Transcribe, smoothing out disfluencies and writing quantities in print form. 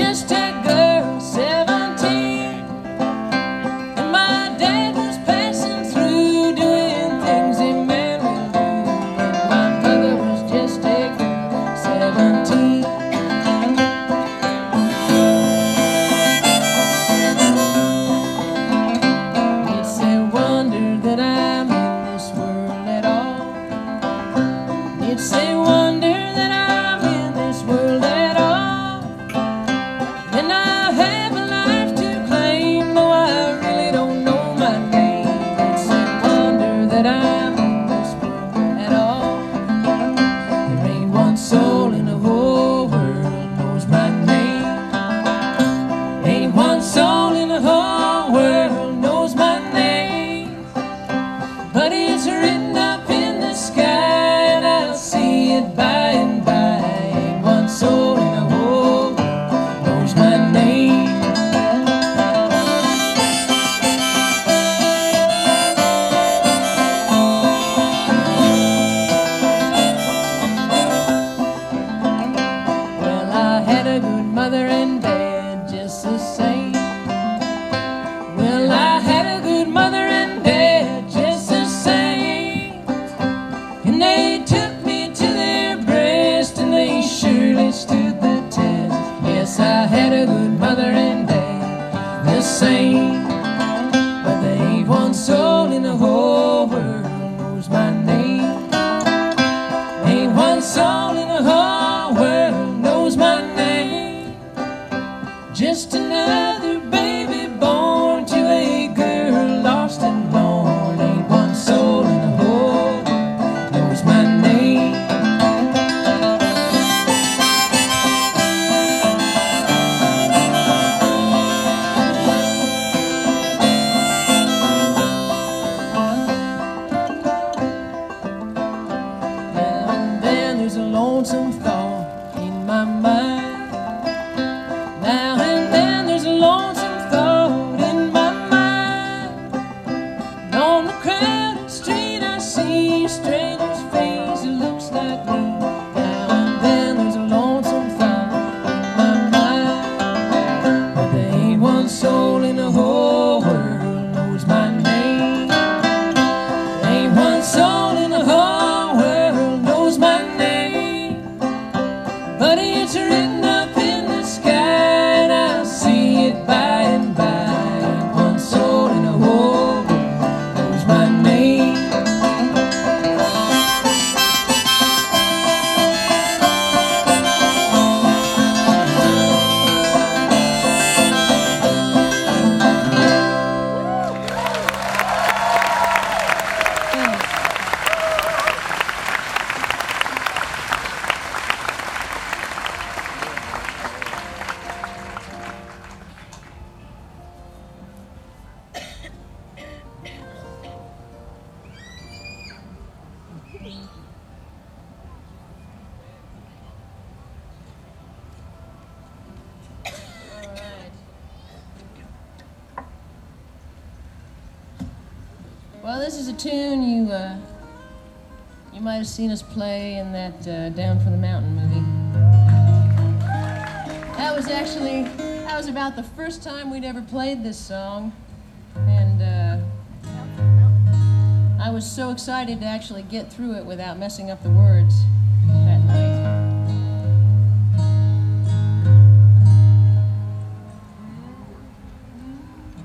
just a girl, 17, and my dad was passing through doing things a man will do, and my mother was just a girl, 17. It's a wonder that I'm in this world at all. It's a wonder that I'm in this world at all. And I have a life to claim, though I really don't know my name. It's a wonder that I'm in this world at all. There ain't one soul in the whole world knows my name. Ain't one soul in the whole world knows my name. But it's written up in the sky, and I'll see it by and by. Ain't one soul in the whole world knows my name. Well, I had a good mother and dad just the same. Well, I had a good mother and dad just the same. And they took me to their breast, and they surely stood the test. Yes, I had a good mother and dad the same. But there ain't one soul in the whole world knows my name. Ain't one soul in the whole world knows my name. Just another baby born to a girl lost and born. Ain't one soul in the whole world knows my name. Now and then there's a lonesome thought in my mind. Now and then there's a lonesome thought in my mind. And on the crowded street I see a stranger's face that looks like me. Now and then there's a lonesome thought in my mind. But there ain't one soul in the whole world knows my name. There ain't one soul in the whole world knows my name. But it's written up in the sky, and I'll see it by and by. Ain't one soul in the whole world knows my name. Well, this is a tune you might have seen us play in that Down from the Mountain movie. That was about the first time we'd ever played this song, and I was so excited to actually get through it without messing up the words.